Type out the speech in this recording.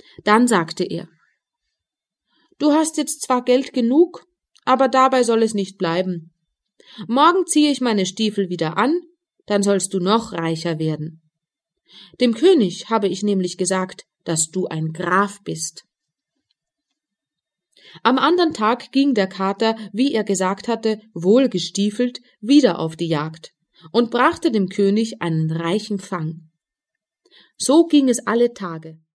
Dann sagte er: »Du hast jetzt zwar Geld genug, aber dabei soll es nicht bleiben. Morgen ziehe ich meine Stiefel wieder an, dann sollst du noch reicher werden. Dem König habe ich nämlich gesagt, dass du ein Graf bist.« Am andern Tag ging der Kater, wie er gesagt hatte, wohlgestiefelt, wieder auf die Jagd und brachte dem König einen reichen Fang. So ging es alle Tage.